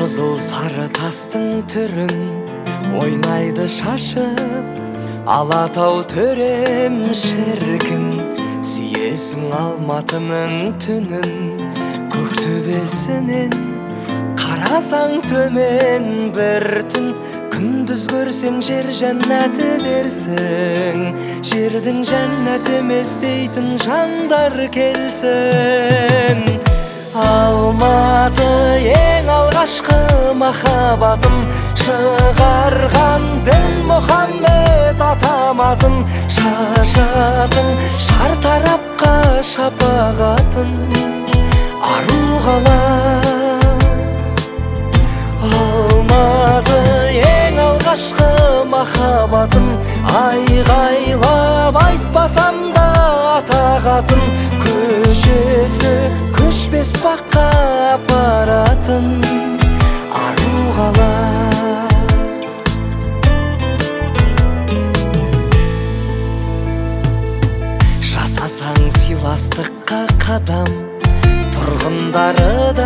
Қызыл сары тастың түрін ойнайды шашып, Алатау төрем шіркін, сүйесің Алматының түнін. Көк төбесінен қарасаң төмен бір түн, күндіз көрсең жер жәннаты дерсің. Жердің жәннаты емес дейтін жандар келсін. Алматы ең алғашқы махаббатым, шығарған Дінмұхаммед атаматын. Шашатын шартарапқа шапағатын, ару қала. Алматы ең алғашқы махаббатым, айғайлап айтпасам да атағатын. Көшесі көшпес баққа апаратын, ару қала. Жасасаң сыйластыққа қадам, тұрғындары да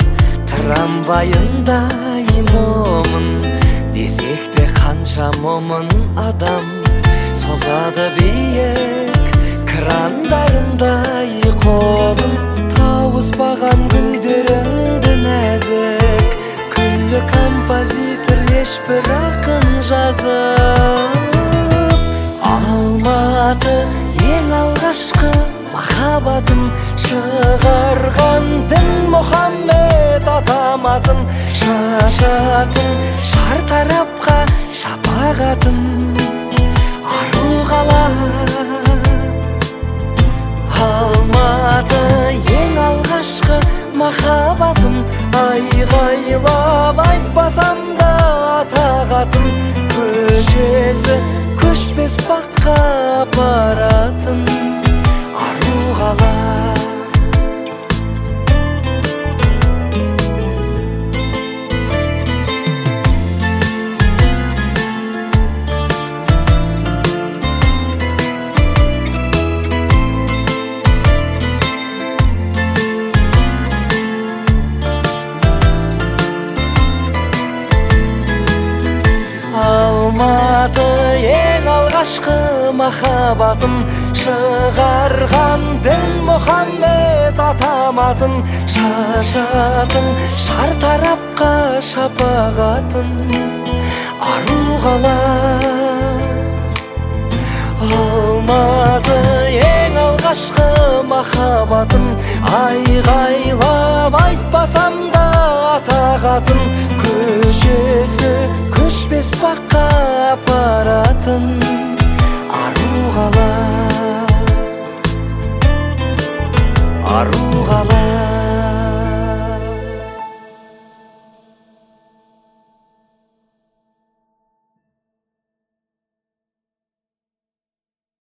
трамвайындай момын. Десек те қанша момын адам созады биік крандарындай қолын. Тауыспаған гүлдеріңді нәзік, күллі композитор ешбір ақын жазып. Алматы ең алғашқы махаббатым, шығарған Дінмұхаммед атаматын. Шашатын шартарапқа шапағатын, ару қала. Алматы ең алғашқы махаббатым, айғайлап айтпасам да атағатын. Көшесі көшпес баққа апаратын, ару қала. Алматы ең алғашқы махаббатым, шығарған Дінмұхаммед атаматын. Шашатын шартарапқа шапағатын, ару қала. Алматы ең алғашқы махаббатым, айғайлап айтпасам да атағатын. Көшесі көшпес баққа апаратын, ару қала. Ару қала.